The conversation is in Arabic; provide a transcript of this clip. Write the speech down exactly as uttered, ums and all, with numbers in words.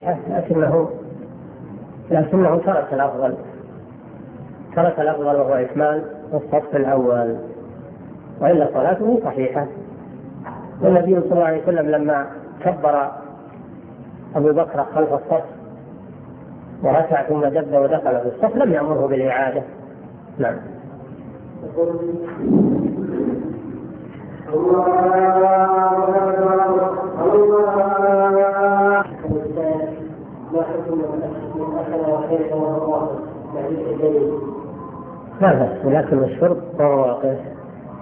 لكنه لكنه ترك الأفضل ترك الأفضل وهو إكمال الصف الأول، وإلا صلاته صحيحة. والنبي صلى الله عليه وسلم لما كبر أبو بكر خلف الصف وركع ثم دب ودخل في الصف لم يأمره بالإعادة. نعم. لا بأس، ولكن الشرب وهو واقع.